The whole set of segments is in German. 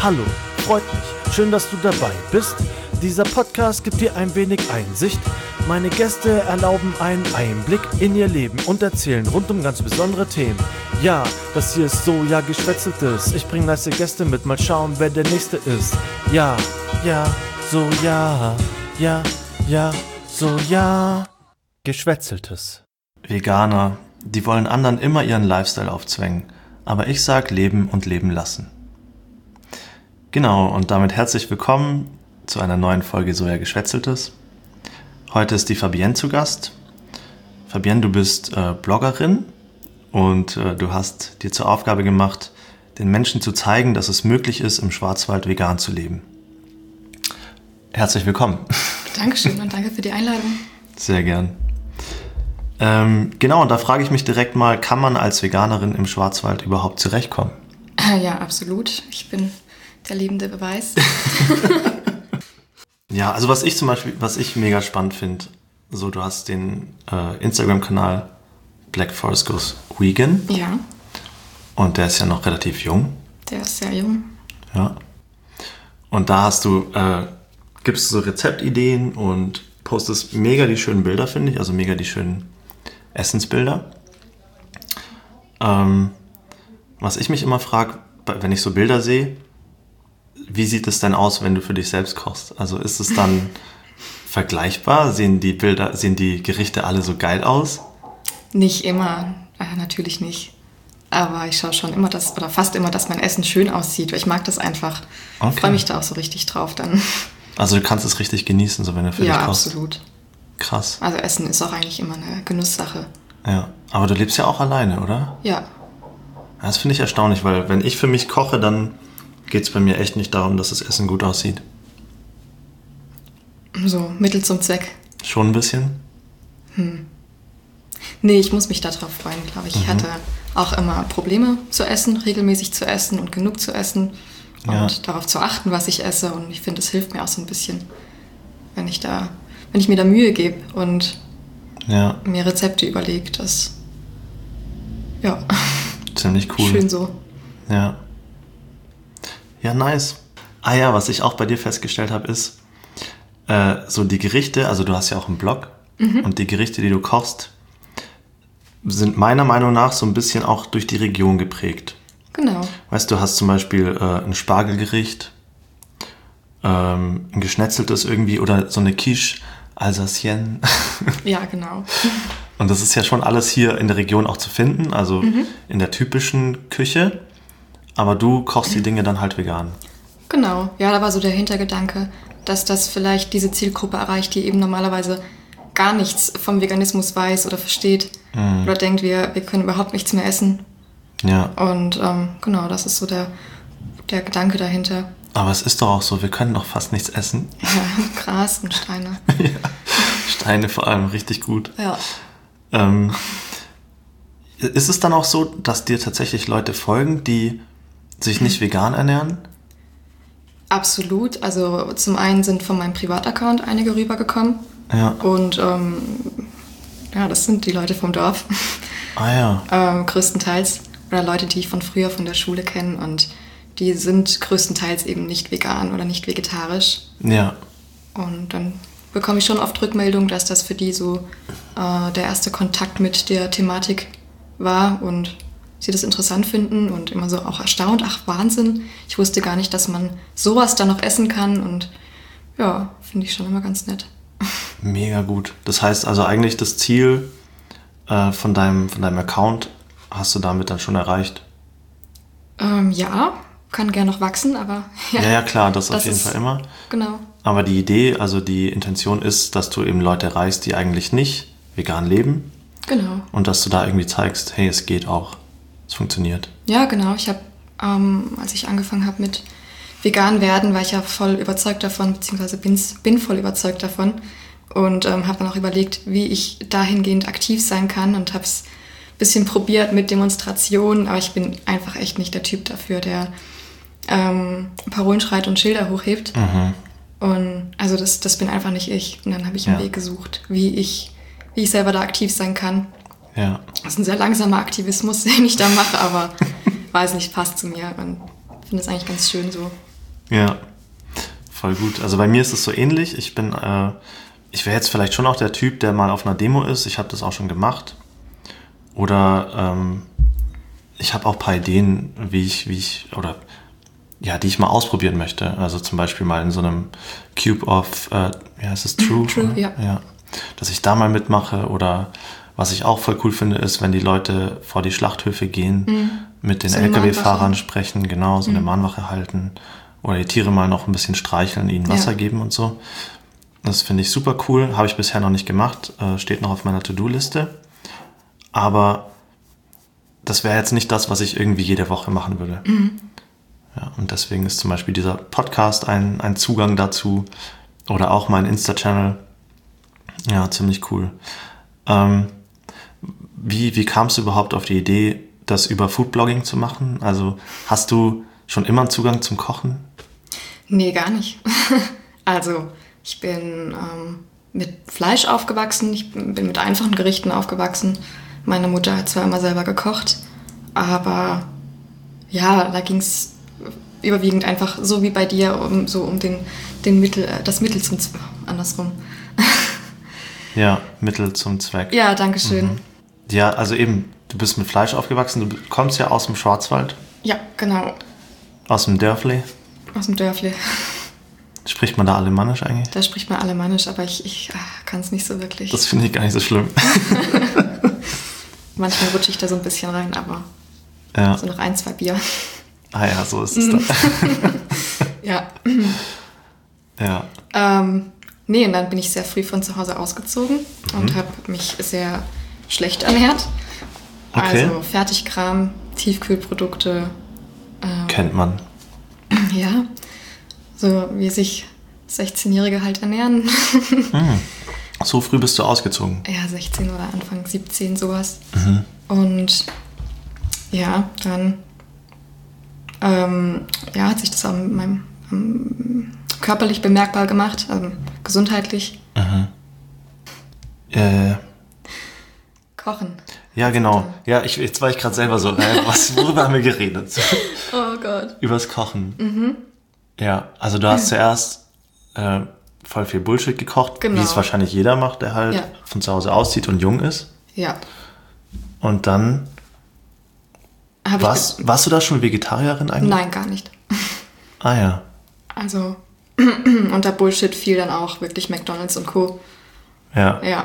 Hallo, freut mich. Schön, dass du dabei bist. Dieser Podcast gibt dir ein wenig Einsicht. Meine Gäste erlauben einen Einblick in ihr Leben und erzählen rund um ganz besondere Themen. Ja, das hier ist so, ja, Geschwätzeltes. Ich bringe nice Gäste mit, mal schauen, wer der Nächste ist. Ja, so, so, Geschwätzeltes. Veganer, die wollen anderen immer ihren Lifestyle aufzwängen. Aber ich sag leben und leben lassen. Genau, und damit herzlich willkommen zu einer neuen Folge So, ja, Geschwätzeltes. Heute ist die Fabienne zu Gast. Fabienne, du bist Bloggerin und du hast dir zur Aufgabe gemacht, den Menschen zu zeigen, dass es möglich ist, im Schwarzwald vegan zu leben. Herzlich willkommen. Dankeschön und danke für die Einladung. Sehr gern. Genau, und da frage ich mich direkt mal, kann man als Veganerin im Schwarzwald überhaupt zurechtkommen? Ja, absolut. Ich bin der lebende Beweis. Ja, also was ich mega spannend finde, so du hast den Instagram-Kanal Black Forest Goes Vegan. Ja. Und der ist ja noch relativ jung. Der ist sehr jung. Ja. Und da gibst du so Rezeptideen und postest mega die schönen Bilder, finde ich, also mega die schönen Essensbilder. Was ich mich immer frage, wenn ich so Bilder sehe, wie sieht es denn aus, wenn du für dich selbst kochst? Also ist es dann vergleichbar? Sehen die Gerichte alle so geil aus? Nicht immer, natürlich nicht. Aber ich schaue schon immer, fast immer, dass mein Essen schön aussieht, weil ich mag das einfach. Okay. Ich freue mich da auch so richtig drauf dann. Also du kannst es richtig genießen, so wenn du für dich kochst? Ja, absolut. Krass. Also Essen ist auch eigentlich immer eine Genusssache. Ja, aber du lebst ja auch alleine, oder? Ja. Das finde ich erstaunlich, weil wenn ich für mich koche, dann geht es bei mir echt nicht darum, dass das Essen gut aussieht. So, Mittel zum Zweck. Schon ein bisschen? Nee, ich muss mich darauf freuen, glaube ich. Ich hatte auch immer Probleme zu essen, regelmäßig zu essen und genug zu essen und darauf zu achten, was ich esse. Und ich finde, es hilft mir auch so ein bisschen, wenn ich mir da Mühe gebe und mir Rezepte überlege. Das, ja. Ziemlich cool. Schön so. Ja. Ja, nice. Ah ja, was ich auch bei dir festgestellt habe, ist, so die Gerichte, also du hast ja auch einen Blog und die Gerichte, die du kochst, sind meiner Meinung nach so ein bisschen auch durch die Region geprägt. Genau. Weißt du, hast zum Beispiel ein Spargelgericht, ein geschnetzeltes irgendwie oder so eine Quiche Alsacienne. Ja, genau. Und das ist ja schon alles hier in der Region auch zu finden, also in der typischen Küche. Aber du kochst die Dinge dann halt vegan. Genau, ja, da war so der Hintergedanke, dass das vielleicht diese Zielgruppe erreicht, die eben normalerweise gar nichts vom Veganismus weiß oder versteht oder denkt, wir können überhaupt nichts mehr essen. Ja. Und genau, das ist so der Gedanke dahinter. Aber es ist doch auch so, wir können doch fast nichts essen. Ja, Gras und Steine. Ja, Steine vor allem, richtig gut. Ja. Ist es dann auch so, dass dir tatsächlich Leute folgen, die sich nicht vegan ernähren? Absolut. Also zum einen sind von meinem Privataccount einige rübergekommen. Ja. Und das sind die Leute vom Dorf. Ah ja. Größtenteils. Oder Leute, die ich von früher von der Schule kenne. Und die sind größtenteils eben nicht vegan oder nicht vegetarisch. Ja. Und dann bekomme ich schon oft Rückmeldung, dass das für die so der erste Kontakt mit der Thematik war und sie das interessant finden und immer so auch erstaunt, ach Wahnsinn, ich wusste gar nicht, dass man sowas dann noch essen kann und ja, finde ich schon immer ganz nett. Mega gut. Das heißt also eigentlich das Ziel von deinem Account hast du damit dann schon erreicht? Ja, kann gern noch wachsen, aber ja. Ja, klar, das auf jeden Fall immer. Genau. Aber die Idee, also die Intention ist, dass du eben Leute erreichst, die eigentlich nicht vegan leben. Genau. Und dass du da irgendwie zeigst, hey, es geht auch. Es funktioniert. Ja, genau. Ich habe, als ich angefangen habe mit vegan werden, war ich ja voll überzeugt davon, beziehungsweise bin voll überzeugt davon. Und habe dann auch überlegt, wie ich dahingehend aktiv sein kann und habe es ein bisschen probiert mit Demonstrationen. Aber ich bin einfach echt nicht der Typ dafür, der Parolen schreit und Schilder hochhebt. Und also das bin einfach nicht ich. Und dann habe ich einen Weg gesucht, wie ich selber da aktiv sein kann. Ja. Das ist ein sehr langsamer Aktivismus, den ich da mache, aber weiß nicht, passt zu mir und finde es eigentlich ganz schön so. Ja, voll gut. Also bei mir ist es so ähnlich. Ich wäre jetzt vielleicht schon auch der Typ, der mal auf einer Demo ist. Ich habe das auch schon gemacht. Oder ich habe auch ein paar Ideen, die ich mal ausprobieren möchte. Also zum Beispiel mal in so einem Cube of, wie heißt es, True? True, ja. Dass ich da mal mitmache. Oder was ich auch voll cool finde, ist, wenn die Leute vor die Schlachthöfe gehen, mit den So eine LKW-Fahrern Mahnwache. sprechen, genau, so eine Mahnwache halten. Oder die Tiere mal noch ein bisschen streicheln, ihnen Wasser geben und so. Das finde ich super cool. Habe ich bisher noch nicht gemacht. Steht noch auf meiner To-Do-Liste. Aber das wäre jetzt nicht das, was ich irgendwie jede Woche machen würde. Ja, und deswegen ist zum Beispiel dieser Podcast ein Zugang dazu. Oder auch mein Insta-Channel. Ja, ziemlich cool. Wie kamst du überhaupt auf die Idee, das über Foodblogging zu machen? Also hast du schon immer einen Zugang zum Kochen? Nee, gar nicht. Also, ich bin mit Fleisch aufgewachsen, ich bin mit einfachen Gerichten aufgewachsen. Meine Mutter hat zwar immer selber gekocht, aber ja, da ging es überwiegend einfach so wie bei dir um das Mittel zum andersrum. Ja, Mittel zum Zweck. Ja, danke schön. Ja, also eben, du bist mit Fleisch aufgewachsen, du kommst ja aus dem Schwarzwald, Ja, genau, aus dem Dörfli. aus dem Dörfli. Spricht man da Alemannisch eigentlich? Da spricht man Alemannisch, aber ich kann es nicht so wirklich. Das finde ich gar nicht so schlimm. Manchmal rutsche ich da so ein bisschen rein, aber Ja. so noch 1, 2 Bier. Ah ja, so ist es dann. Ja. Ja. Nee, und dann bin ich sehr früh von zu Hause ausgezogen und habe mich sehr schlecht ernährt. Okay. Also Fertigkram, Tiefkühlprodukte. Kennt man. Ja, so wie sich 16-Jährige halt ernähren. So früh bist du ausgezogen. Ja, 16 oder Anfang 17 sowas. Und ja, dann hat sich das auch mit meinem körperlich bemerkbar gemacht, also gesundheitlich. Kochen. Ja, genau. Ja, jetzt war ich gerade selber so, worüber haben wir geredet? Oh Gott. Übers Kochen. Ja, also du hast zuerst voll viel Bullshit gekocht, Genau. wie es wahrscheinlich jeder macht, der halt von zu Hause auszieht und jung ist. Ja. Und dann, warst du da schon Vegetarierin eigentlich? Nein, gar nicht. Ah ja. Also unter Bullshit fiel dann auch wirklich McDonald's und Co. Ja. Ja.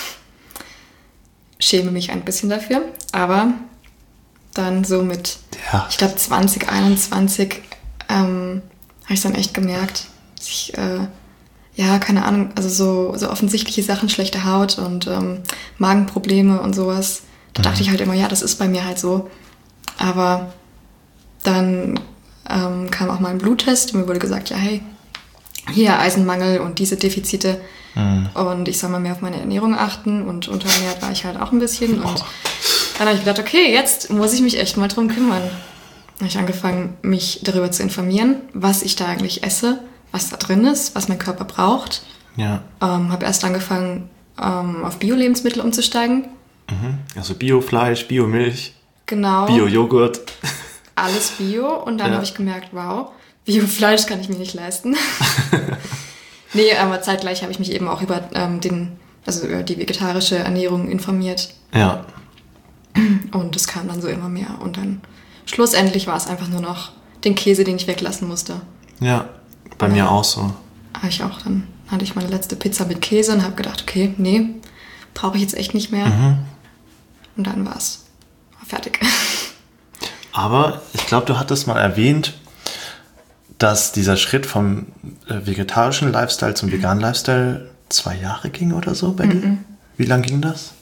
Schäme mich ein bisschen dafür, aber dann so mit, Ja. ich glaube 2021 habe ich dann echt gemerkt, dass ich, keine Ahnung, also so offensichtliche Sachen, schlechte Haut und Magenprobleme und sowas. Da dachte ich halt immer, ja, das ist bei mir halt so. Aber dann kam auch mal ein Bluttest und mir wurde gesagt, ja, hey, hier Eisenmangel und diese Defizite. Und ich soll mal mehr auf meine Ernährung achten und unterernährt war ich halt auch ein bisschen. Und dann habe ich gedacht, okay, jetzt muss ich mich echt mal drum kümmern. Dann habe ich angefangen, mich darüber zu informieren, was ich da eigentlich esse, was da drin ist, was mein Körper braucht. Ja. Habe erst angefangen, auf Bio-Lebensmittel umzusteigen. Also Biofleisch, Biomilch, Genau. Bio-Joghurt. Alles Bio. Und dann Ja. habe ich gemerkt, wow, Bio-Fleisch kann ich mir nicht leisten. Nee, aber zeitgleich habe ich mich eben auch über über die vegetarische Ernährung informiert. Ja. Und es kam dann so immer mehr. Und dann schlussendlich war es einfach nur noch den Käse, den ich weglassen musste. Ja, bei mir auch so. Dann hatte ich meine letzte Pizza mit Käse und habe gedacht, okay, nee, brauche ich jetzt echt nicht mehr. Und dann war es fertig. Aber ich glaube, du hattest mal erwähnt, dass dieser Schritt vom vegetarischen Lifestyle zum veganen Lifestyle 2 Jahre ging oder so bei dir. Wie lang ging das?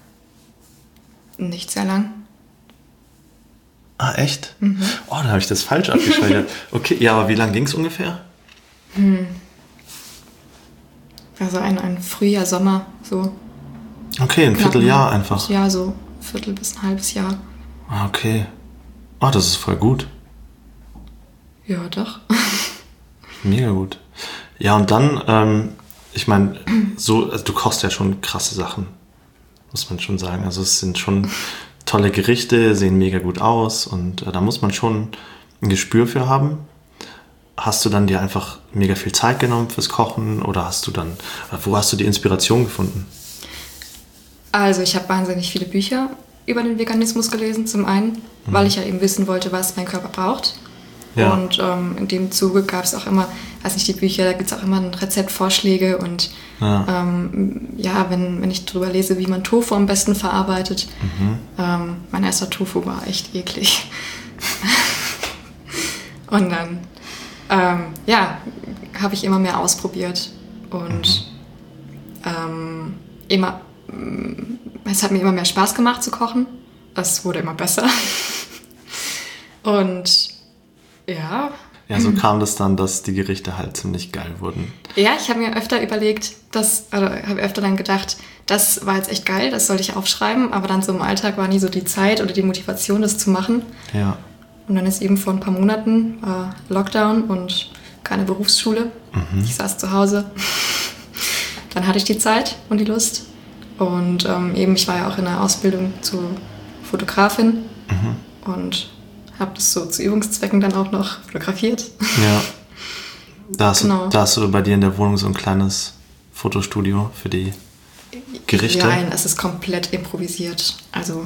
Nicht sehr lang. Ah, echt? Oh, dann habe ich das falsch abgespeichert. Okay, ja, aber wie lang ging es ungefähr? Also ein Frühjahr, Sommer, so. Okay, ein Vierteljahr einfach. Ja, so Viertel bis ein halbes Jahr. Ah, okay. Oh, das ist voll gut. Ja, doch. Mega gut. Ja, und dann, ich meine, also du kochst ja schon krasse Sachen, muss man schon sagen. Also es sind schon tolle Gerichte, sehen mega gut aus und da muss man schon ein Gespür für haben. hast du dann dir einfach mega viel Zeit genommen fürs Kochen oder wo hast du die Inspiration gefunden? Also ich habe wahnsinnig viele Bücher über den Veganismus gelesen, zum einen, weil ich ja eben wissen wollte, was mein Körper braucht. Ja. Und in dem Zuge gab es auch immer, weiß nicht, die Bücher, da gibt es auch immer Rezeptvorschläge und wenn ich drüber lese, wie man Tofu am besten verarbeitet. Mein erster Tofu war echt eklig. Und dann, habe ich immer mehr ausprobiert und es hat mir immer mehr Spaß gemacht zu kochen. Es wurde immer besser. Und ja. Ja, so kam das dann, dass die Gerichte halt ziemlich geil wurden. Ja, ich habe mir öfter überlegt, habe öfter dann gedacht, das war jetzt echt geil, das sollte ich aufschreiben, aber dann so im Alltag war nie so die Zeit oder die Motivation, das zu machen. Ja. Und dann ist eben vor ein paar Monaten Lockdown und keine Berufsschule. Ich saß zu Hause. Dann hatte ich die Zeit und die Lust. Und ich war ja auch in der Ausbildung zur Fotografin und habe das so zu Übungszwecken dann auch noch fotografiert. Ja. Da hast du bei dir in der Wohnung so ein kleines Fotostudio für die Gerichte? Nein, es ist komplett improvisiert. Also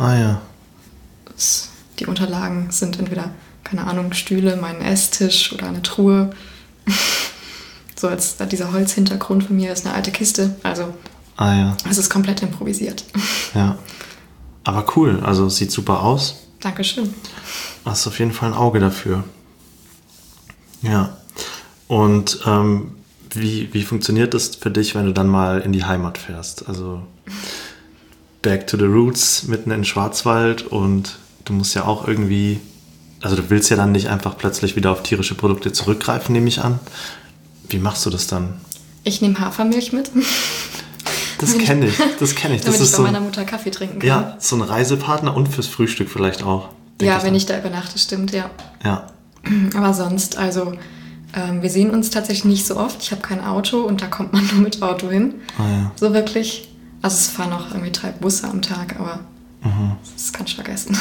die Unterlagen sind entweder, keine Ahnung, Stühle, mein Esstisch oder eine Truhe. So als dieser Holzhintergrund von mir ist eine alte Kiste. Also es ist komplett improvisiert. Ja. Aber cool, also sieht super aus. Dankeschön. Hast auf jeden Fall ein Auge dafür. Ja. Und wie funktioniert das für dich, wenn du dann mal in die Heimat fährst? Also back to the roots, mitten in den Schwarzwald, und du musst ja auch irgendwie, also du willst ja dann nicht einfach plötzlich wieder auf tierische Produkte zurückgreifen, nehme ich an. Wie machst du das dann? Ich nehme Hafermilch mit. Das kenne ich. Das damit ist ich bei so meiner Mutter Kaffee trinken kann. Ja, so ein Reisepartner und fürs Frühstück vielleicht auch. Ja, wenn ich da übernachte, stimmt, ja. Ja. Aber sonst, also wir sehen uns tatsächlich nicht so oft. Ich habe kein Auto und da kommt man nur mit Auto hin. So wirklich. Also es fahren auch irgendwie 3 Busse am Tag, aber das kannst du vergessen.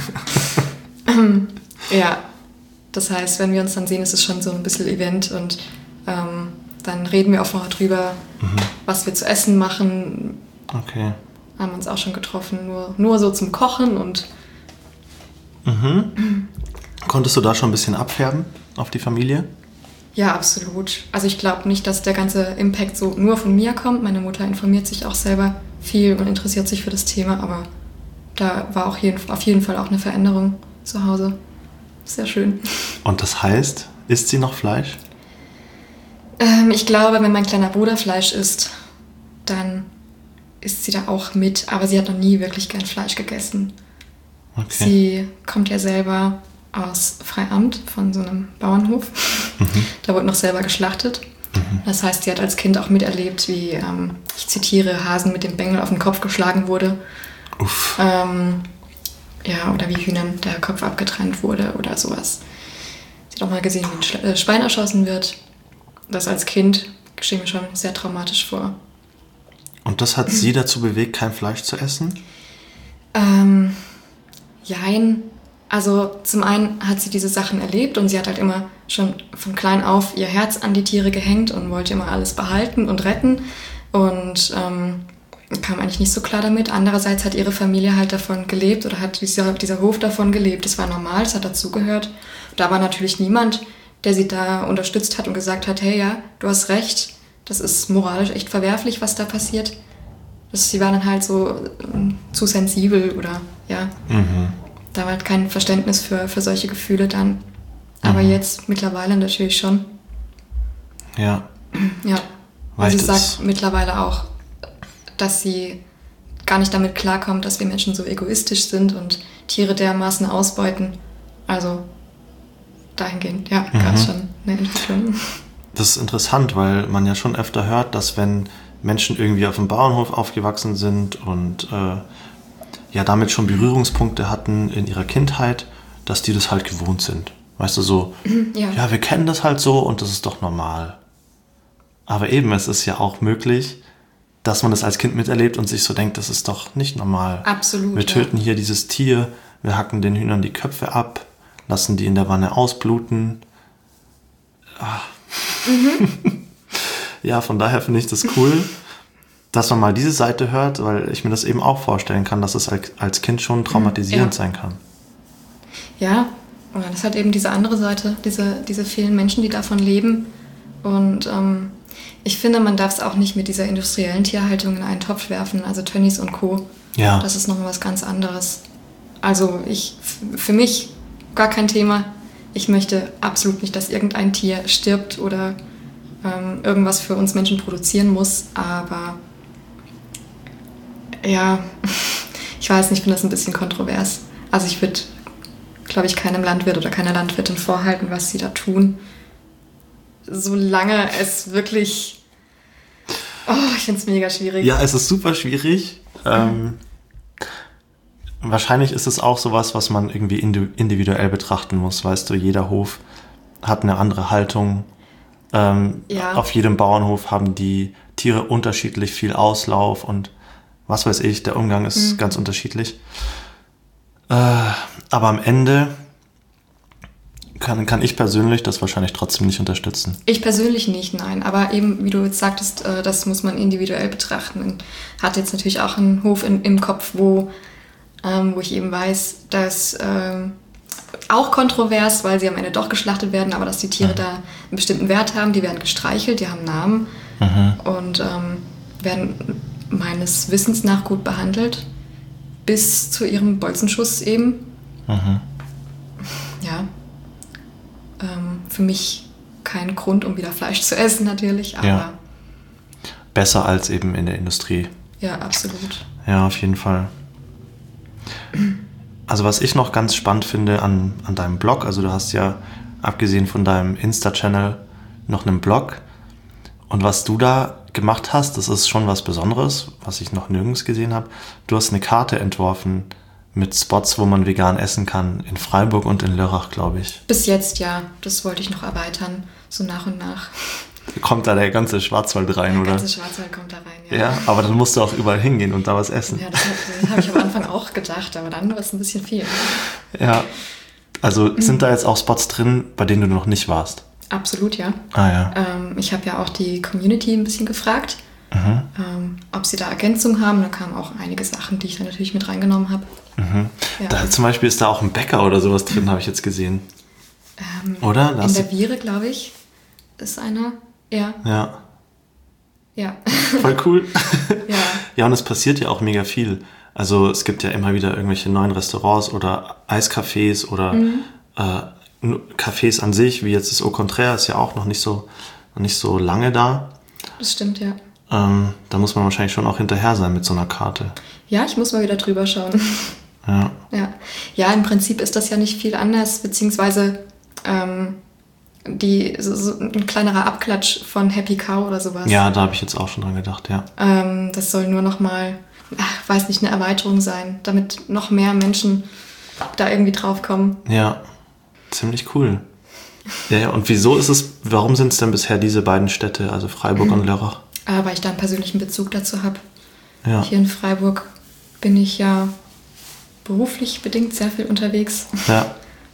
Ja, das heißt, wenn wir uns dann sehen, ist es schon so ein bisschen Event und dann reden wir auch vorher drüber, was wir zu essen machen. Okay. Haben uns auch schon getroffen, nur so zum Kochen und Konntest du da schon ein bisschen abfärben auf die Familie? ja, absolut. Also ich glaube nicht, dass der ganze Impact so nur von mir kommt. Meine Mutter informiert sich auch selber viel und interessiert sich für das Thema, aber da war auch auf jeden Fall auch eine Veränderung zu Hause. Sehr schön. Und das heißt, isst sie noch Fleisch? Ich glaube, wenn mein kleiner Bruder Fleisch isst, dann isst sie da auch mit. Aber sie hat noch nie wirklich gern Fleisch gegessen. Okay. Sie kommt ja selber aus Freiamt von so einem Bauernhof. Da wurde noch selber geschlachtet. Das heißt, sie hat als Kind auch miterlebt, wie, ich zitiere, Hasen mit dem Bengel auf den Kopf geschlagen wurde. Uff. Oder wie Hühnern der Kopf abgetrennt wurde oder sowas. Sie hat auch mal gesehen, wie ein Schwein erschossen wird. Das als Kind stelle mir schon sehr traumatisch vor. Und das hat sie dazu bewegt, kein Fleisch zu essen? Jein. Also zum einen hat sie diese Sachen erlebt und sie hat halt immer schon von klein auf ihr Herz an die Tiere gehängt und wollte immer alles behalten und retten und kam eigentlich nicht so klar damit. Andererseits hat ihre Familie halt davon gelebt oder hat dieser Hof davon gelebt. Das war normal, das hat dazugehört. Da war natürlich niemand, der sie da unterstützt hat und gesagt hat, hey, ja, du hast recht, das ist moralisch echt verwerflich, was da passiert. Sie war dann halt so zu sensibel oder ja, da war halt kein Verständnis für solche Gefühle dann. Aber jetzt mittlerweile natürlich schon. Ja. Ja, weil sie sagt mittlerweile auch, dass sie gar nicht damit klarkommt, dass wir Menschen so egoistisch sind und Tiere dermaßen ausbeuten. Also dahingehend, ja, gab es schon eine Entwicklung. Das ist interessant, weil man ja schon öfter hört, dass wenn Menschen irgendwie auf dem Bauernhof aufgewachsen sind und damit schon Berührungspunkte hatten in ihrer Kindheit, dass die das halt gewohnt sind. Weißt du, so, ja, wir kennen das halt so und das ist doch normal. Aber eben, es ist ja auch möglich, dass man das als Kind miterlebt und sich so denkt, das ist doch nicht normal. Absolut. Wir töten hier dieses Tier, wir hacken den Hühnern die Köpfe ab, lassen die in der Wanne ausbluten. Ja, von daher finde ich das cool, dass man mal diese Seite hört, weil ich mir das eben auch vorstellen kann, dass es als Kind schon traumatisierend sein kann. Ja, und dann ist halt eben diese andere Seite, diese vielen Menschen, die davon leben. Und ich finde, man darf es auch nicht mit dieser industriellen Tierhaltung in einen Topf werfen, also Tönnies und Co. Ja. Das ist nochmal was ganz anderes. Also für mich gar kein Thema. Ich möchte absolut nicht, dass irgendein Tier stirbt oder irgendwas für uns Menschen produzieren muss. Aber ja, ich weiß nicht, ich finde das ein bisschen kontrovers. Also ich würde, glaube ich, keinem Landwirt oder keiner Landwirtin vorhalten, was sie da tun. Solange es wirklich... Oh, ich finde es mega schwierig. Ja, es ist super schwierig. Wahrscheinlich ist es auch sowas, was man irgendwie individuell betrachten muss. Weißt du, jeder Hof hat eine andere Haltung. Auf jedem Bauernhof haben die Tiere unterschiedlich viel Auslauf und was weiß ich, der Umgang ist ganz unterschiedlich. Aber am Ende kann ich persönlich das wahrscheinlich trotzdem nicht unterstützen. Ich persönlich nicht, nein. Aber eben, wie du jetzt sagtest, das muss man individuell betrachten. Und hat jetzt natürlich auch einen Hof im Kopf, wo ich eben weiß, dass auch kontrovers, weil sie am Ende doch geschlachtet werden, aber dass die Tiere da einen bestimmten Wert haben. Die werden gestreichelt, die haben Namen und werden meines Wissens nach gut behandelt. Bis zu ihrem Bolzenschuss eben. Ja. Für mich kein Grund, um wieder Fleisch zu essen natürlich, aber... Ja. Besser als eben in der Industrie. Ja, absolut. Ja, auf jeden Fall. Also was ich noch ganz spannend finde an deinem Blog, also du hast ja, abgesehen von deinem Insta-Channel, noch einen Blog. Und was du da gemacht hast, das ist schon was Besonderes, was ich noch nirgends gesehen habe. Du hast eine Karte entworfen mit Spots, wo man vegan essen kann, in Freiburg und in Lörrach, glaube ich. Bis jetzt, ja. Das wollte ich noch erweitern, so nach und nach. Kommt da der ganze Schwarzwald rein, oder? Der ganze Schwarzwald kommt da rein, ja. Ja, aber dann musst du auch überall hingehen und da was essen. Ja, das habe ich am Anfang auch gedacht, aber dann war es ein bisschen viel. Ja, also sind da jetzt auch Spots drin, bei denen du noch nicht warst? Absolut, ja. Ah ja. Ich habe ja auch die Community ein bisschen gefragt, ob sie da Ergänzungen haben. Da kamen auch einige Sachen, die ich dann natürlich mit reingenommen habe. Ja. Da, zum Beispiel ist da auch ein Bäcker oder sowas drin, habe ich jetzt gesehen. Oder? In der Viere, glaube ich, ist einer. Ja. Ja. Ja. Voll cool. Ja. Ja, und es passiert ja auch mega viel. Also es gibt ja immer wieder irgendwelche neuen Restaurants oder Eiscafés oder Cafés an sich, wie jetzt das Au Contraire, ist ja auch noch nicht so lange da. Das stimmt, ja. Da muss man wahrscheinlich schon auch hinterher sein mit so einer Karte. Ja, ich muss mal wieder drüber schauen. Ja. Ja, im Prinzip ist das ja nicht viel anders, beziehungsweise so ein kleinerer Abklatsch von Happy Cow oder sowas. Ja, da habe ich jetzt auch schon dran gedacht, ja. Das soll nur noch mal, weiß nicht, eine Erweiterung sein, damit noch mehr Menschen da irgendwie drauf kommen. Ja, ziemlich cool. Ja, und warum sind es denn bisher diese beiden Städte, also Freiburg und Lörrach? Weil ich da einen persönlichen Bezug dazu habe. Ja. Hier in Freiburg bin ich ja beruflich bedingt sehr viel unterwegs. Ja.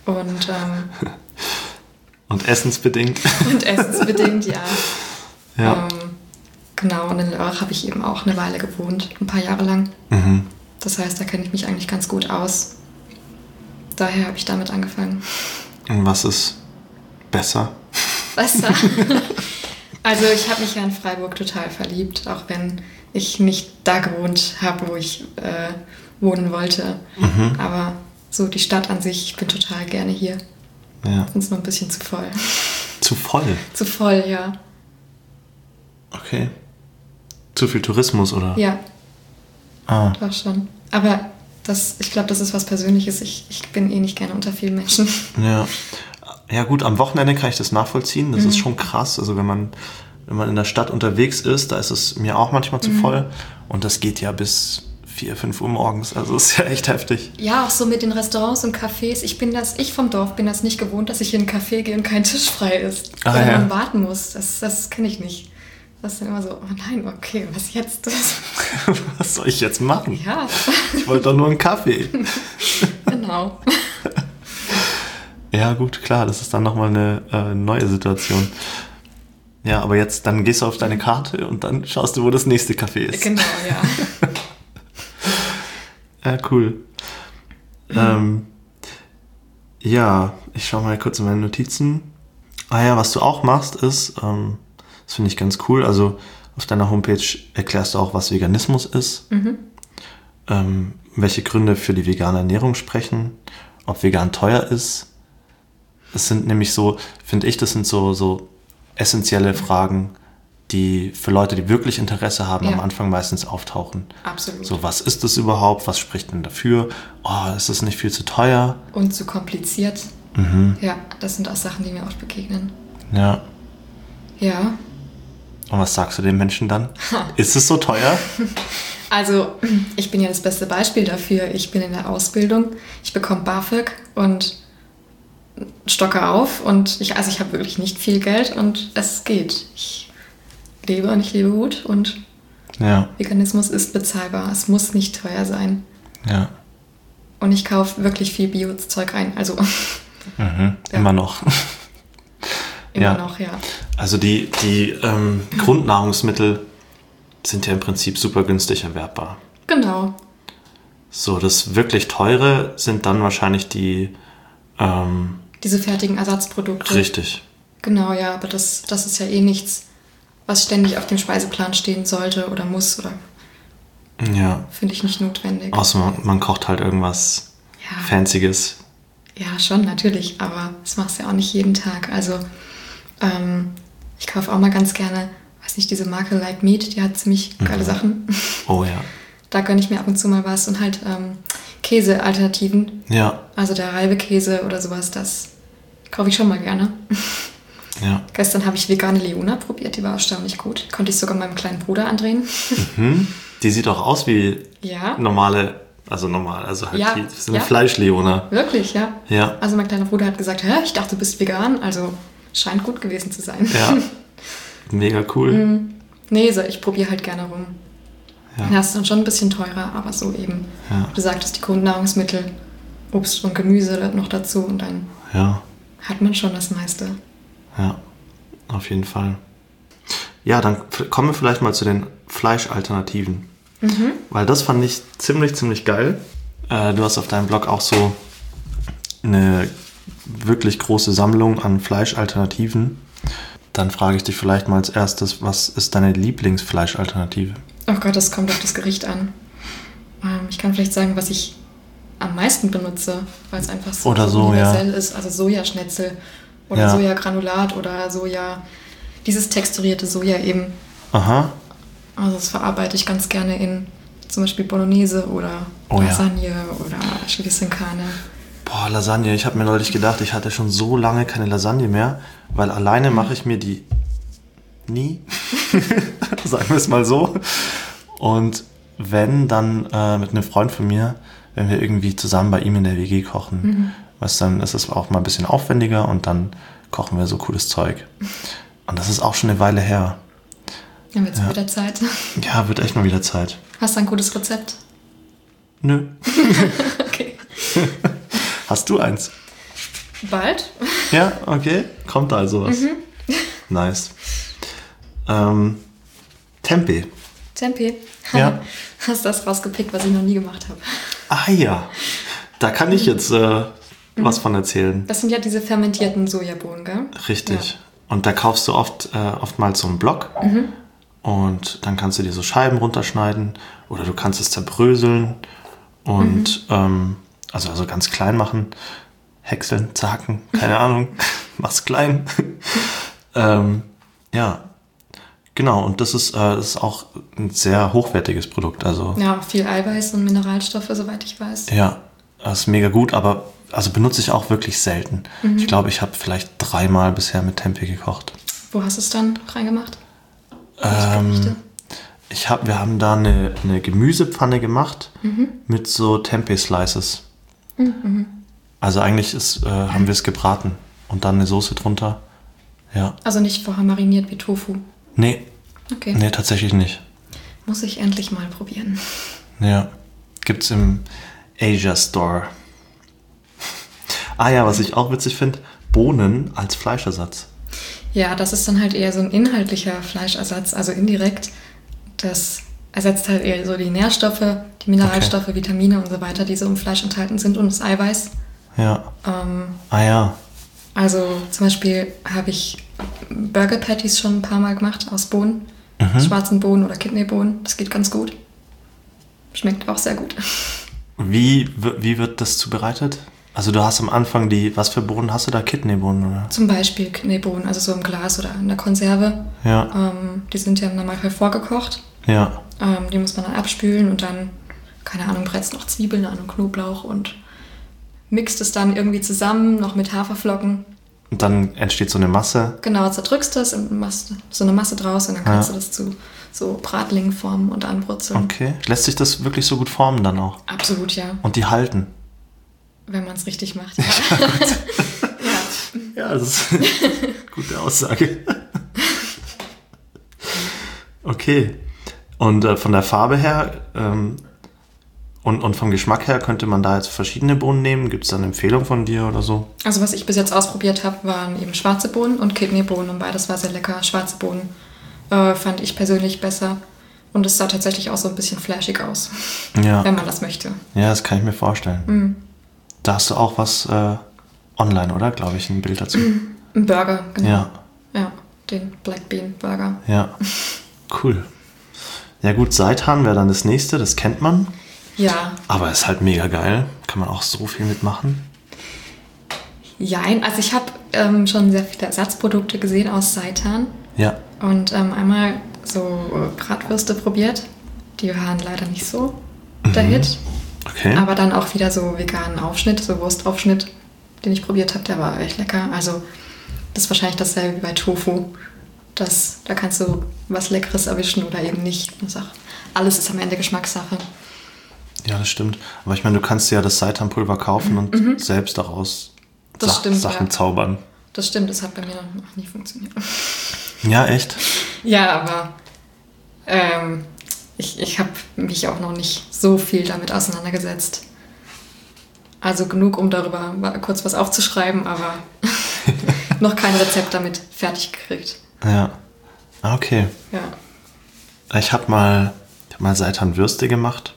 Und essensbedingt. Und essensbedingt, ja. Ja. Genau, und in Lörrach habe ich eben auch eine Weile gewohnt, ein paar Jahre lang. Das heißt, da kenne ich mich eigentlich ganz gut aus. Daher habe ich damit angefangen. Und was ist besser? Besser? Also ich habe mich ja in Freiburg total verliebt, auch wenn ich nicht da gewohnt habe, wo ich wohnen wollte. Aber so die Stadt an sich, ich bin total gerne hier. Ja. Ist nur ein bisschen zu voll. Zu voll? Zu voll, ja. Okay. Zu viel Tourismus, oder? Ja. Ah. Doch schon. Aber ich glaube, das ist was Persönliches. Ich bin eh nicht gerne unter vielen Menschen. Ja. Ja gut, am Wochenende kann ich das nachvollziehen. Das ist schon krass. Also wenn man in der Stadt unterwegs ist, da ist es mir auch manchmal zu voll. Und das geht ja bis 4, 5 Uhr morgens. Also ist ja echt heftig. Ja, auch so mit den Restaurants und Cafés. Ich vom Dorf bin das nicht gewohnt, dass ich in ein Café gehe und kein Tisch frei ist. Oder man warten muss. Das kenne ich nicht. Das ist dann immer so, oh nein, okay, was jetzt? Was soll ich jetzt machen? Ja. Ich wollte doch nur einen Kaffee. Genau. Ja, gut, klar, das ist dann nochmal eine neue Situation. Ja, aber jetzt, dann gehst du auf deine Karte und dann schaust du, wo das nächste Café ist. Genau, ja. Ja, cool. Ja, ich schaue mal kurz in meine Notizen. Ja, was du auch machst, ist, das finde ich ganz cool, also auf deiner Homepage erklärst du auch, was Veganismus ist, welche Gründe für die vegane Ernährung sprechen, ob vegan teuer ist. Es sind nämlich so, finde ich, das sind so essentielle Fragen, die für Leute, die wirklich Interesse haben, am Anfang meistens auftauchen. Absolut. So, was ist das überhaupt? Was spricht denn dafür? Oh, ist das nicht viel zu teuer? Und zu kompliziert. Ja, das sind auch Sachen, die mir oft begegnen. Ja. Ja. Und was sagst du den Menschen dann? Ist es so teuer? Also, ich bin ja das beste Beispiel dafür. Ich bin in der Ausbildung, ich bekomme BAföG und stocke auf und ich habe wirklich nicht viel Geld und es geht. Ich lebe und ich lebe gut und Veganismus ist bezahlbar. Es muss nicht teuer sein. Ja. Und ich kaufe wirklich viel Bio-Zeug ein. Also immer noch. Immer noch, ja. Also die Grundnahrungsmittel sind ja im Prinzip super günstig erwerbbar. Genau. So, das wirklich teure sind dann wahrscheinlich die diese fertigen Ersatzprodukte. Richtig. Genau, ja, aber das ist ja eh nichts, was ständig auf dem Speiseplan stehen sollte oder muss oder finde ich nicht notwendig. Außer man kocht halt irgendwas Fancyes. Ja, schon, natürlich, aber das machst du ja auch nicht jeden Tag. Also ich kaufe auch mal ganz gerne, weiß nicht, diese Marke Like Meat, die hat ziemlich geile Sachen. Oh ja. Da gönne ich mir ab und zu mal was und halt Käsealternativen. Ja. Also der Reibekäse oder sowas, das kaufe ich schon mal gerne. Ja. Gestern habe ich vegane Leona probiert, die war erstaunlich gut. Konnte ich sogar meinem kleinen Bruder andrehen. Die sieht auch aus wie normale, also halt die sind Fleisch-Leona. Wirklich, ja. Ja. Also mein kleiner Bruder hat gesagt, hä, ich dachte, du bist vegan, also scheint gut gewesen zu sein. Ja. Mega cool. Nee, so, ich probiere halt gerne rum. Ja. Das ist dann schon ein bisschen teurer, aber so eben. Ja. Du sagtest, die Grundnahrungsmittel, Obst und Gemüse noch dazu und dann hat man schon das meiste. Ja, auf jeden Fall. Ja, dann kommen wir vielleicht mal zu den Fleischalternativen. Weil das fand ich ziemlich geil. Du hast auf deinem Blog auch so eine wirklich große Sammlung an Fleischalternativen. Dann frage ich dich vielleicht mal als erstes, was ist deine Lieblingsfleischalternative? Oh Gott, das kommt auf das Gericht an. Ich kann vielleicht sagen, was ich am meisten benutze, weil es einfach so universell ist. Also Sojaschnitzel oder Sojagranulat oder dieses texturierte Soja eben. Aha. Also das verarbeite ich ganz gerne in zum Beispiel Bolognese oder Lasagne oder Chili sin Carne. Boah, Lasagne. Ich habe mir neulich gedacht, ich hatte schon so lange keine Lasagne mehr, weil alleine mache ich mir die nie. Sagen wir es mal so. Und wenn, dann mit einem Freund von mir, wenn wir irgendwie zusammen bei ihm in der WG kochen. Dann ist es auch mal ein bisschen aufwendiger und dann kochen wir so cooles Zeug. Und das ist auch schon eine Weile her. Dann wird es wieder Zeit. Ja, wird echt mal wieder Zeit. Hast du ein gutes Rezept? Nö. Okay. Hast du eins? Bald? Ja, okay. Kommt also was. Nice. Tempeh. Tempeh? Ja. Hast das rausgepickt, was ich noch nie gemacht habe. Ah ja. Da kann ich jetzt was von erzählen. Das sind ja diese fermentierten Sojabohnen, gell? Richtig. Ja. Und da kaufst du oftmals so einen Block und dann kannst du dir so Scheiben runterschneiden oder du kannst es zerbröseln und also ganz klein machen, häckseln, zacken, keine Ahnung, mach's klein. Ja, genau. Und das ist auch ein sehr hochwertiges Produkt. Also ja, viel Eiweiß und Mineralstoffe, soweit ich weiß. Ja, das ist mega gut, aber also benutze ich auch wirklich selten. Ich glaube, ich habe vielleicht 3-mal bisher mit Tempeh gekocht. Wo hast du es dann reingemacht? Wir haben da eine Gemüsepfanne gemacht mit so Tempeh-Slices. Also eigentlich haben wir es gebraten und dann eine Soße drunter. Ja. Also nicht vorher mariniert wie Tofu? Nee. Okay. Nee, tatsächlich nicht. Muss ich endlich mal probieren. Ja. Gibt's im Asia Store. Ah ja, was ich auch witzig finde, Bohnen als Fleischersatz. Ja, das ist dann halt eher so ein inhaltlicher Fleischersatz, also indirekt. Das ersetzt halt eher so die Nährstoffe, die Mineralstoffe, Vitamine und so weiter, die so im Fleisch enthalten sind und das Eiweiß. Ja. Ja. Also zum Beispiel habe ich Burger Patties schon ein paar Mal gemacht aus Bohnen, schwarzen Bohnen oder Kidneybohnen. Das geht ganz gut. Schmeckt auch sehr gut. Wie wird das zubereitet? Also du hast am Anfang was für Bohnen hast du da? Kidneybohnen, oder? Zum Beispiel Kidneybohnen, also so im Glas oder in der Konserve. Ja. Die sind ja im Normalfall vorgekocht. Ja. Die muss man dann abspülen und dann, keine Ahnung, brätst noch Zwiebeln an und Knoblauch und mixt es dann irgendwie zusammen, noch mit Haferflocken. Und dann entsteht so eine Masse. Genau, zerdrückst das und machst so eine Masse draus und dann kannst du das zu so Bratlingen formen und anbrutzeln. Okay. Lässt sich das wirklich so gut formen dann auch? Absolut, ja. Und die halten? Wenn man es richtig macht, ja. Ja, das ist eine gute Aussage. Okay. Und von der Farbe her und vom Geschmack her könnte man da jetzt verschiedene Bohnen nehmen? Gibt es da eine Empfehlung von dir oder so? Also was ich bis jetzt ausprobiert habe, waren eben schwarze Bohnen und Kidneybohnen und beides war sehr lecker. Schwarze Bohnen fand ich persönlich besser und es sah tatsächlich auch so ein bisschen flashig aus, wenn man das möchte. Ja, das kann ich mir vorstellen. Da hast du auch was online, oder? Glaube ich, ein Bild dazu. Ein Burger, genau. Ja, den Black Bean Burger. Ja, cool. Ja gut, Seitan wäre dann das nächste, das kennt man. Ja. Aber ist halt mega geil. Kann man auch so viel mitmachen. Ja, also ich habe schon sehr viele Ersatzprodukte gesehen aus Seitan. Ja. Und einmal so Bratwürste probiert. Die waren leider nicht so der Hit. Okay. Aber dann auch wieder so veganen Aufschnitt, so Wurstaufschnitt, den ich probiert habe, der war echt lecker. Also das ist wahrscheinlich dasselbe wie bei Tofu. Da kannst du was Leckeres erwischen oder eben nicht. Alles ist am Ende Geschmackssache. Ja, das stimmt. Aber ich meine, du kannst ja das Seitanpulver kaufen und selbst daraus Sachen zaubern. Das stimmt, das hat bei mir noch nie funktioniert. Ja, echt? Ja, aber ich habe mich auch noch nicht so viel damit auseinandergesetzt. Also genug, um darüber mal kurz was aufzuschreiben, aber noch kein Rezept damit fertig gekriegt. Ja. Okay. Ja. Ich habe mal Seitanwürste gemacht.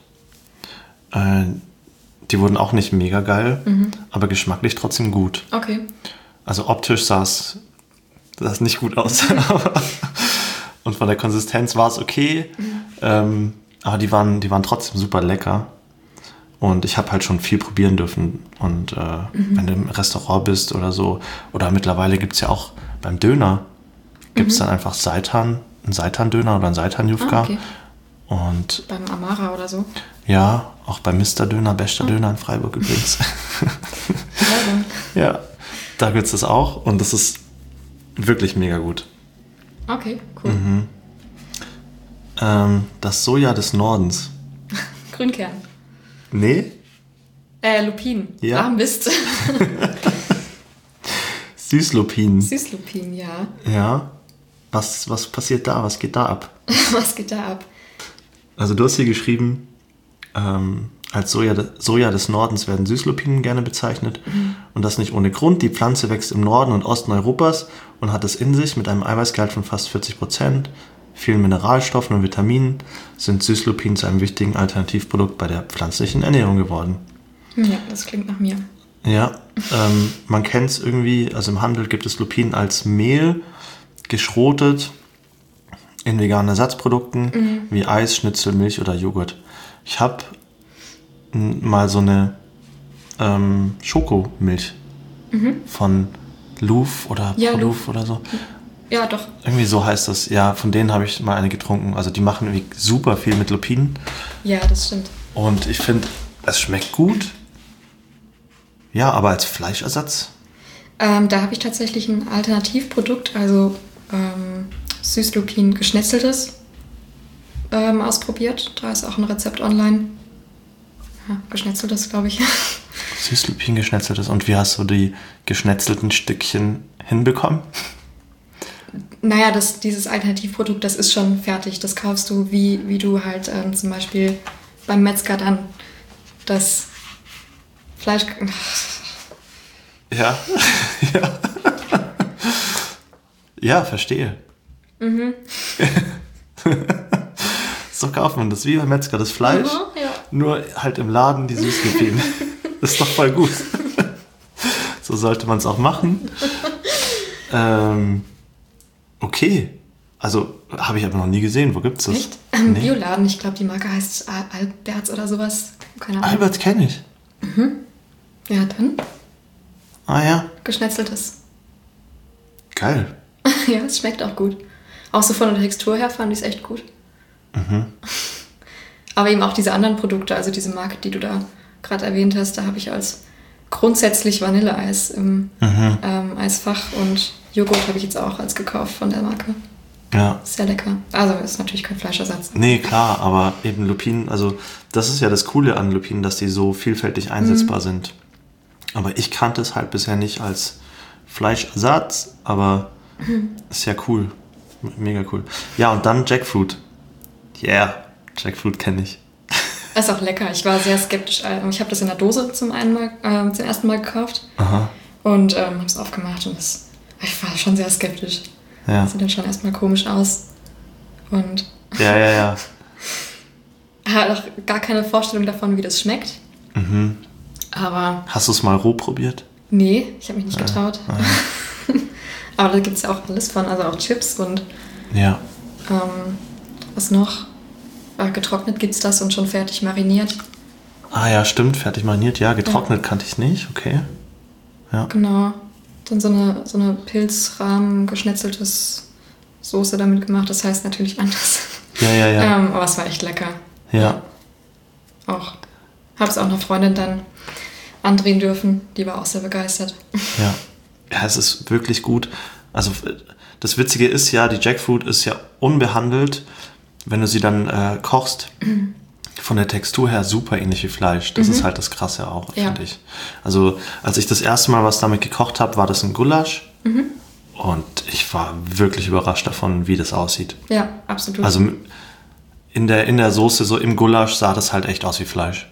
Die wurden auch nicht mega geil, aber geschmacklich trotzdem gut. Okay. Also optisch sah es nicht gut aus. Und von der Konsistenz war es okay. Aber die waren trotzdem super lecker. Und ich habe halt schon viel probieren dürfen. Und wenn du im Restaurant bist oder so, oder mittlerweile gibt es ja auch beim Döner, gibt es dann einfach einen Seitan-Döner oder einen Seitan-Jufka. Okay. Und beim Amara oder so? Ja, auch bei Mr. Döner, bester Döner in Freiburg übrigens. Ja, da gibt es das auch und das ist wirklich mega gut. Okay, cool. Das Soja des Nordens. Grünkern. Nee? Lupin. Ja. Ah, Mist. Süßlupinen. Süßlupinen, ja. Ja. Was passiert da? Was geht da ab? Was geht da ab? Also du hast hier geschrieben, als Soja des Nordens werden Süßlupinen gerne bezeichnet. Und das nicht ohne Grund. Die Pflanze wächst im Norden und Osten Europas und hat es in sich. Mit einem Eiweißgehalt von fast 40%, vielen Mineralstoffen und Vitaminen sind Süßlupinen zu einem wichtigen Alternativprodukt bei der pflanzlichen Ernährung geworden. Ja, das klingt nach mir. Ja, man kennt es irgendwie, also im Handel gibt es Lupinen als Mehl, geschrotet, in veganen Ersatzprodukten wie Eis, Schnitzel, Milch oder Joghurt. Ich habe mal so eine Schokomilch von Louf oder Louf oder so. Ja, doch. Irgendwie so heißt das. Ja, von denen habe ich mal eine getrunken. Also die machen irgendwie super viel mit Lupinen. Ja, das stimmt. Und ich finde, es schmeckt gut. Ja, aber als Fleischersatz? Da habe ich tatsächlich ein Alternativprodukt, also Süßlupin geschnetzeltes ausprobiert. Da ist auch ein Rezept online. Ja, geschnetzeltes, glaube ich. Süßlupin geschnetzeltes. Und wie hast du die geschnetzelten Stückchen hinbekommen? Naja, dieses Alternativprodukt, das ist schon fertig. Das kaufst du, wie du halt zum Beispiel beim Metzger dann das Fleisch... Ja. Ja. Ja, verstehe. So kauft man das wie beim Metzger, das Fleisch, Ja. nur halt im Laden die Süßlupinen. Das ist doch voll gut. So sollte man es auch machen. Okay. Also, habe ich aber noch nie gesehen. Wo gibt's das? Echt? Nee. Bioladen, ich glaube, die Marke heißt Alberts oder sowas. Keine Ahnung. Albert kenne ich. Ja, dann Ah ja, geschnetzeltes. geil. Ja, es schmeckt auch gut. Auch so von der Textur her fand ich es echt gut. Aber eben auch diese anderen Produkte, also diese Marke, die du da gerade erwähnt hast, da habe ich als grundsätzlich Vanilleeis im Eisfach und Joghurt habe ich jetzt auch als gekauft von der Marke. Ja. Sehr lecker. Also ist natürlich kein Fleischersatz. Nee, klar, aber eben Lupinen, also das ist ja das Coole an Lupinen, dass die so vielfältig einsetzbar sind. Aber ich kannte es halt bisher nicht als Fleischersatz, aber ist ja cool. Mega cool. Ja, und dann Jackfruit. Yeah, Jackfruit kenne ich. Ist auch lecker. Ich war sehr skeptisch. Ich habe das in der Dose zum ersten Mal gekauft. Aha. Und habe es aufgemacht und ich war schon sehr skeptisch. Ja. Das sieht dann schon erstmal komisch aus. Und Ja. hatte auch gar keine Vorstellung davon, wie das schmeckt. Aber Hast du es mal roh probiert? nee, ich habe mich nicht getraut. Aber da gibt es ja auch alles von, also auch Chips und Ja. was noch? Getrocknet gibt es das und schon fertig mariniert. Ah ja, stimmt, fertig mariniert. Ja, getrocknet kannte ich nicht, okay. Genau. Dann so eine Pilzrahmen geschnetzeltes Soße damit gemacht. Das heißt natürlich anders. Ja. Aber es war echt lecker. Ja. Auch. Habe es auch einer Freundin dann andrehen dürfen. Die war auch sehr begeistert. Ja. Ja, es ist wirklich gut. Also das Witzige ist ja, die Jackfruit ist ja unbehandelt, wenn du sie dann kochst. Von der Textur her super ähnlich wie Fleisch. Das ist halt das Krasse auch, finde ich. Also als ich das erste Mal was damit gekocht habe, war das ein Gulasch. Und ich war wirklich überrascht davon, wie das aussieht. Ja, absolut. Also in der Soße, so im Gulasch, sah das halt echt aus wie Fleisch.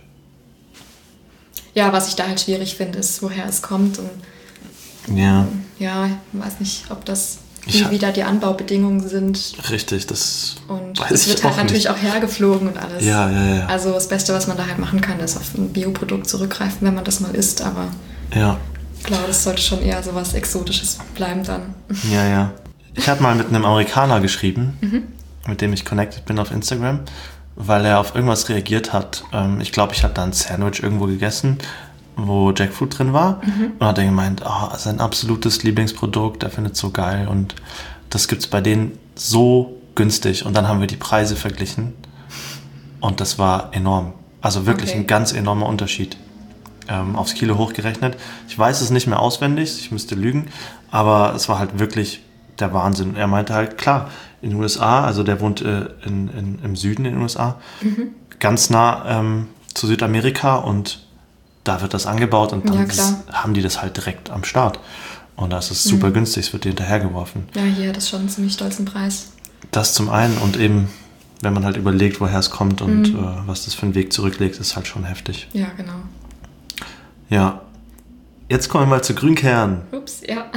ja, was ich da halt schwierig finde, ist, woher es kommt. Und Ja, ja, ich weiß nicht, ob das Ich wie da die Anbaubedingungen sind. richtig, das Und weiß es ich wird halt auch natürlich nicht. auch hergeflogen und alles. Ja. Also das Beste, was man da halt machen kann, ist auf ein Bioprodukt zurückgreifen, wenn man das mal isst. Aber Ja, ich glaube, das sollte schon eher so was Exotisches bleiben dann. ja. Ich habe mal mit einem Amerikaner geschrieben, mit dem ich connected bin auf Instagram, weil er auf irgendwas reagiert hat. Ich glaube, ich hatte da ein Sandwich irgendwo gegessen, wo Jackfruit drin war. Und hat er gemeint, sein absolutes Lieblingsprodukt, er findet es so geil. Und das gibt es bei denen so günstig. Und dann haben wir die Preise verglichen. Und das war enorm. Also wirklich Okay. ein ganz enormer Unterschied. Aufs Kilo hochgerechnet. Ich weiß es nicht mehr auswendig, ich müsste lügen. Aber es war halt wirklich der Wahnsinn. Er meinte halt, klar, in den USA, also der wohnt im Süden in den USA, ganz nah zu Südamerika und da wird das angebaut und dann Ja, klar. haben die das halt direkt am Start. Und das ist super günstig, es wird dir hinterhergeworfen. Ja, hier hat das schon einen ziemlich stolzen Preis. Das zum einen und eben, wenn man halt überlegt, woher es kommt und was das für einen Weg zurücklegt, ist halt schon heftig. Ja, genau. Ja, jetzt kommen wir mal zu Grünkern. Ups, ja.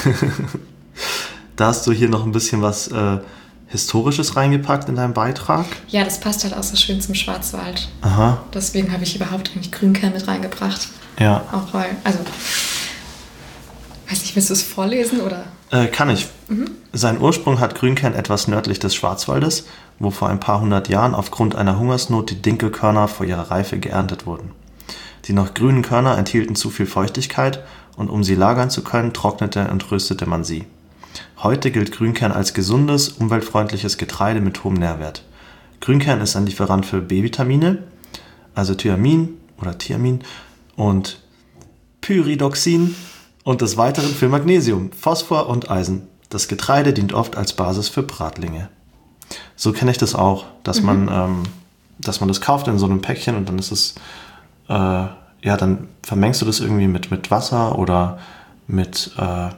Da hast du hier noch ein bisschen was Historisches reingepackt in deinem Beitrag. Ja, das passt halt auch so schön zum Schwarzwald. Aha, Deswegen habe ich überhaupt eigentlich Grünkern mit reingebracht. ja. Auch weil, also, weiß nicht, willst du es vorlesen oder? Kann ich. Seinen Ursprung hat Grünkern etwas nördlich des Schwarzwaldes, wo vor ein paar hundert Jahren aufgrund einer Hungersnot die Dinkelkörner vor ihrer Reife geerntet wurden. Die noch grünen Körner enthielten zu viel Feuchtigkeit und um sie lagern zu können, trocknete und röstete man sie. Heute gilt Grünkern als gesundes, umweltfreundliches Getreide mit hohem Nährwert. Grünkern ist ein Lieferant für B-Vitamine, also Thiamin und Pyridoxin und des Weiteren für Magnesium, Phosphor und Eisen. Das Getreide dient oft als Basis für Bratlinge. So kenne ich das auch, dass man das kauft in so einem Päckchen und dann ist es, dann vermengst du das irgendwie mit Wasser oder mit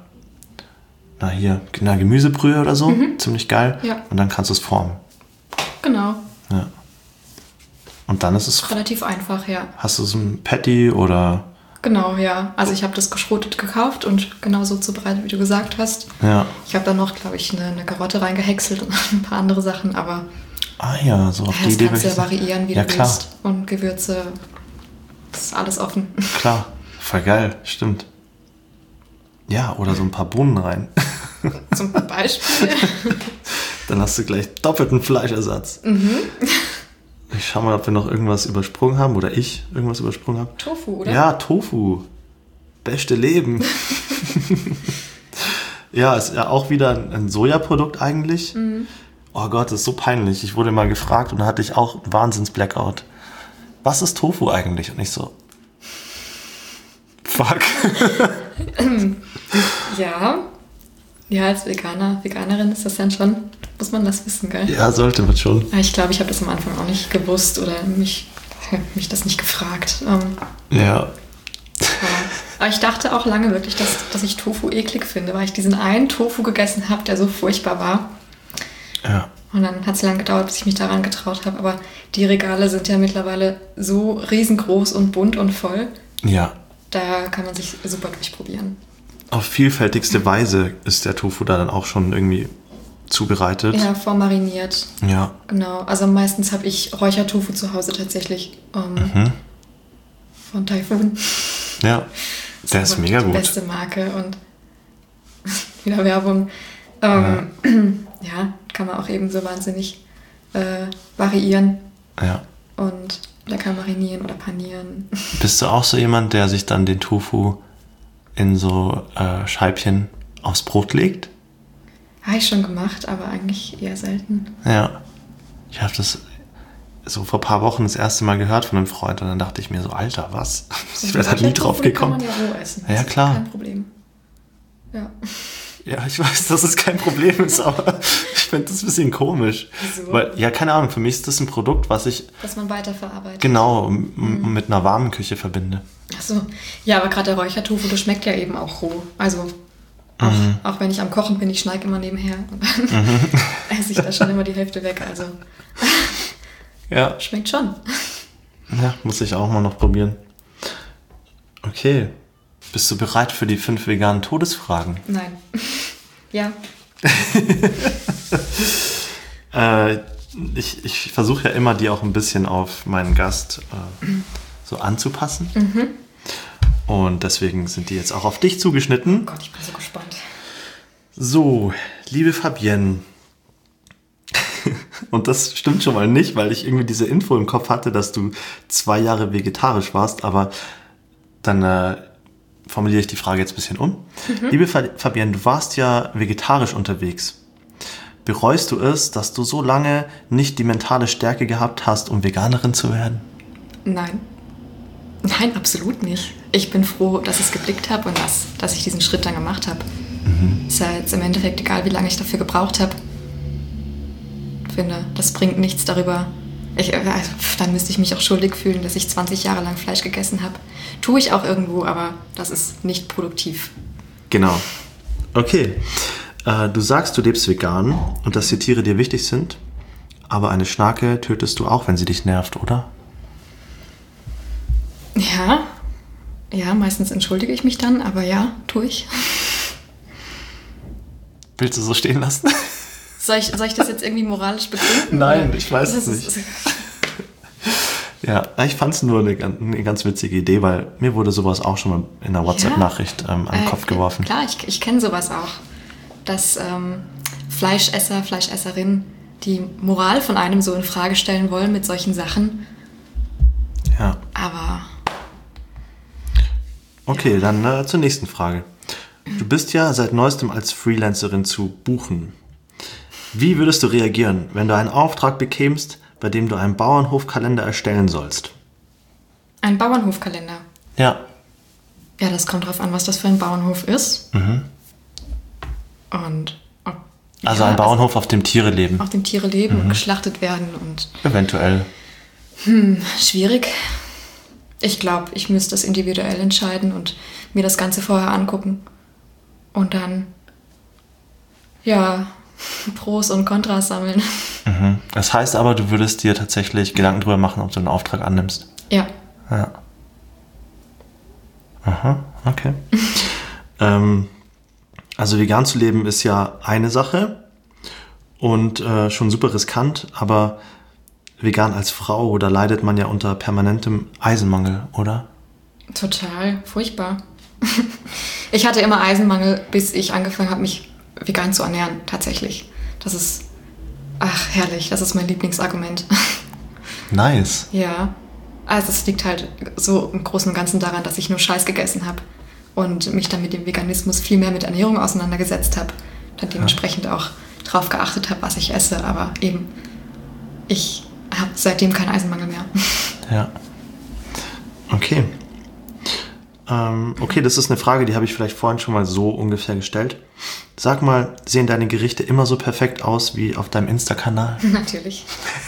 Gemüsebrühe oder so. Ziemlich geil. Ja. Und dann kannst du es formen. Genau. Ja. Und dann ist es, Relativ einfach, ja. hast du so ein Patty oder genau, ja. Also ich habe das geschrotet gekauft und genauso zubereitet, wie du gesagt hast. Ja. Ich habe dann noch, glaube ich, eine Karotte reingehäckselt und ein paar andere Sachen, aber Ah ja, so auf die das Idee kannst du ja würde ich variieren, wie Ja, du klar. willst. Und Gewürze, das ist alles offen. Klar, voll geil, stimmt. Ja, oder so ein paar Bohnen rein. Zum Beispiel. Dann hast du gleich doppelten Fleischersatz. Ich schau mal, ob wir noch irgendwas übersprungen haben oder ich irgendwas übersprungen habe. Tofu, oder? Ja, Tofu. Beste Leben. Ja, ist ja auch wieder ein Sojaprodukt eigentlich. Oh Gott, das ist so peinlich. Ich wurde mal gefragt und da hatte ich auch einen Wahnsinns-Blackout. Was ist Tofu eigentlich? Und ich so, fuck. Ja. Ja, als Veganerin ist das dann schon, muss man das wissen, gell? Ja, sollte man schon. Ich glaube, ich habe das am Anfang auch nicht gewusst oder mich das nicht gefragt. Ja. Aber ich dachte auch lange wirklich, dass ich Tofu eklig finde, weil ich diesen einen Tofu gegessen habe, der so furchtbar war. Ja. Und dann hat es lange gedauert, bis ich mich daran getraut habe. Aber die Regale sind ja mittlerweile so riesengroß und bunt und voll. Ja. Da kann man sich super durchprobieren. Auf vielfältigste Weise ist der Tofu da dann auch schon irgendwie zubereitet. Ja, vormariniert. Ja. Genau. Also meistens habe ich Räuchertofu zu Hause tatsächlich. Von Typhoon. Ja. Der ist aber mega die gut. beste Marke und wieder Werbung. Ja, kann man auch eben so wahnsinnig variieren Ja. und lecker marinieren oder panieren. Bist du auch so jemand, der sich dann den Tofu in so Scheibchen aufs Brot legt? Habe ich schon gemacht, aber eigentlich eher selten. Ja. Ich habe das so vor ein paar Wochen das erste Mal gehört von einem Freund und dann dachte ich mir so, Alter, was? Ich wäre da nie drauf gekommen. Kann man ja roh essen. Ja, Das ist klar. Kein Problem. Ja. Ja, ich weiß, dass es kein Problem ist, aber ich finde das ein bisschen komisch. Wieso? Weil, ja, keine Ahnung, für mich ist das ein Produkt, was ich Dass man weiterverarbeitet. genau mit einer warmen Küche verbinde. Achso. Ja, aber gerade der Räuchertofu, das schmeckt ja eben auch roh. Also auch wenn ich am Kochen bin, ich schneide immer nebenher und dann esse ich da schon immer die Hälfte weg. Also Ja. schmeckt schon. Ja, muss ich auch mal noch probieren. Okay. Bist du bereit für die 5 veganen Todesfragen? Nein. Ja. Ich versuche ja immer, die auch ein bisschen auf meinen Gast so anzupassen. Und deswegen sind die jetzt auch auf dich zugeschnitten. Oh Gott, ich bin so gespannt. So, liebe Fabienne. Und das stimmt schon mal nicht, weil ich irgendwie diese Info im Kopf hatte, dass du 2 Jahre vegetarisch warst. Aber dann formuliere ich die Frage jetzt ein bisschen um. Liebe Fabienne, du warst ja vegetarisch unterwegs. Bereust du es, dass du so lange nicht die mentale Stärke gehabt hast, um Veganerin zu werden? Nein. Nein, absolut nicht. Ich bin froh, dass ich es geblickt habe und dass ich diesen Schritt dann gemacht habe. Ist ja jetzt im Endeffekt egal, wie lange ich dafür gebraucht habe. Ich finde, das bringt nichts darüber. Dann müsste ich mich auch schuldig fühlen, dass ich 20 Jahre lang Fleisch gegessen habe. Tue ich auch irgendwo, aber das ist nicht produktiv. Genau. Okay. Du sagst, du lebst vegan und dass die Tiere dir wichtig sind, aber eine Schnake tötest du auch, wenn sie dich nervt, oder? Ja. Ja, meistens entschuldige ich mich dann, aber ja, tue ich. Willst du so stehen lassen? Soll ich das jetzt irgendwie moralisch begründen? Nein, oder? ich weiß es nicht. Ja, ich fand es nur eine ganz witzige Idee, weil mir wurde sowas auch schon mal in einer WhatsApp-Nachricht an den Kopf geworfen. Klar, ich kenne sowas auch. Dass Fleischesser, Fleischesserinnen die Moral von einem so in Frage stellen wollen mit solchen Sachen. Ja. Aber Okay, dann zur nächsten Frage. Du bist ja seit neuestem als Freelancerin zu buchen. Wie würdest du reagieren, wenn du einen Auftrag bekämst, bei dem du einen Bauernhofkalender erstellen sollst? ein Bauernhofkalender. Ja. Ja, das kommt drauf an, was das für ein Bauernhof ist. Und Also ein Bauernhof, auf dem Tiere leben. auf dem Tiere leben und geschlachtet werden und Eventuell. schwierig. Ich glaube, ich müsste das individuell entscheiden und mir das Ganze vorher angucken. Und dann, ja, Pros und Kontras sammeln. Das heißt aber, du würdest dir tatsächlich Gedanken drüber machen, ob du einen Auftrag annimmst. Ja, Ja. Aha, okay. Also vegan zu leben ist ja eine Sache und schon super riskant, aber vegan als Frau, da leidet man ja unter permanentem Eisenmangel, oder? Total furchtbar. Ich hatte immer Eisenmangel, bis ich angefangen habe, mich vegan zu ernähren, tatsächlich. Das ist, herrlich, das ist mein Lieblingsargument. Nice. Ja, also es liegt halt so im Großen und Ganzen daran, dass ich nur Scheiß gegessen habe und mich dann mit dem Veganismus viel mehr mit Ernährung auseinandergesetzt habe. Dann dementsprechend auch drauf geachtet habe, was ich esse, aber eben, ich habe seitdem keinen Eisenmangel mehr. Ja. Okay. Okay, das ist eine Frage, die habe ich vielleicht vorhin schon mal so ungefähr gestellt. Sag mal, sehen deine Gerichte immer so perfekt aus wie auf deinem Insta-Kanal? Natürlich.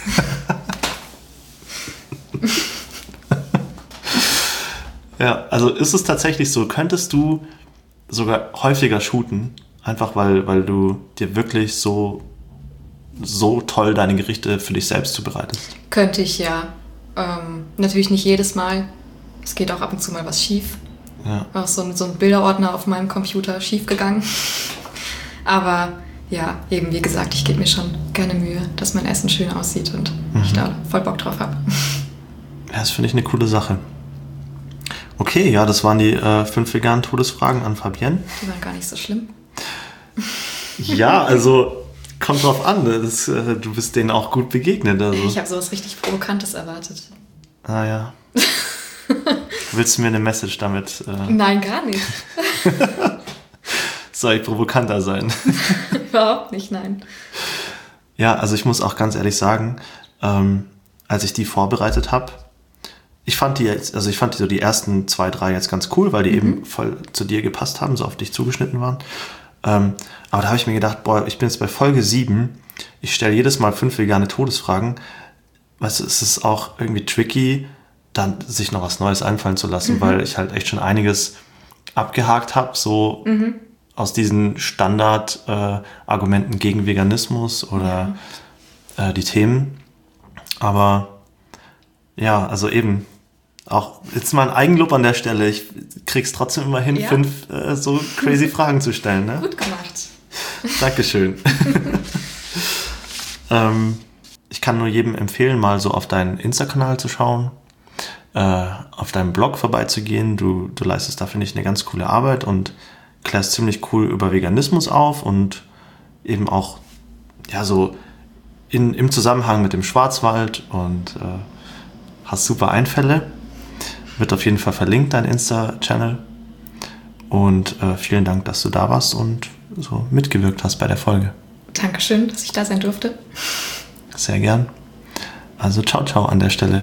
Ja, also ist es tatsächlich so, könntest du sogar häufiger shooten, einfach weil du dir wirklich so toll deine Gerichte für dich selbst zubereitest? Könnte ich, ja. Natürlich nicht jedes Mal. Es geht auch ab und zu mal was schief. Ja. Auch so ein Bilderordner auf meinem Computer schief gegangen. Aber ja, eben wie gesagt, ich gebe mir schon gerne Mühe, dass mein Essen schön aussieht und ich da voll Bock drauf habe. Ja, das finde ich eine coole Sache. Okay, ja, das waren die 5 veganen Todesfragen an Fabienne. Die waren gar nicht so schlimm. Ja, also kommt drauf an, du bist denen auch gut begegnet. Also. Ich habe sowas richtig Provokantes erwartet. Ah ja. Willst du mir eine Message damit? Nein, gar nicht. Soll ich provokanter sein? Überhaupt nicht, nein. Ja, also ich muss auch ganz ehrlich sagen, als ich die vorbereitet habe, ich fand die so die ersten 2, 3 jetzt ganz cool, weil die eben voll zu dir gepasst haben, so auf dich zugeschnitten waren. Aber da habe ich mir gedacht, boah, ich bin jetzt bei Folge 7, ich stelle jedes Mal 5 vegane Todesfragen. Weißt du, es ist auch irgendwie tricky, dann sich noch was Neues einfallen zu lassen, weil ich halt echt schon einiges abgehakt habe, so aus diesen Standard-Argumenten gegen Veganismus oder die Themen. Aber ja, also eben, auch jetzt mal ein Eigenlob an der Stelle. Ich krieg's trotzdem immer hin, 5 so crazy Fragen zu stellen. Ne? Gut gemacht. Dankeschön. Ich kann nur jedem empfehlen, mal so auf deinen Insta-Kanal zu schauen, auf deinem Blog vorbeizugehen. Du leistest da, finde ich, eine ganz coole Arbeit und klärst ziemlich cool über Veganismus auf und eben auch ja so im Zusammenhang mit dem Schwarzwald und hast super Einfälle. Wird auf jeden Fall verlinkt, dein Insta-Channel. Und vielen Dank, dass du da warst und so mitgewirkt hast bei der Folge. Dankeschön, dass ich da sein durfte. Sehr gern. Also ciao, ciao an der Stelle.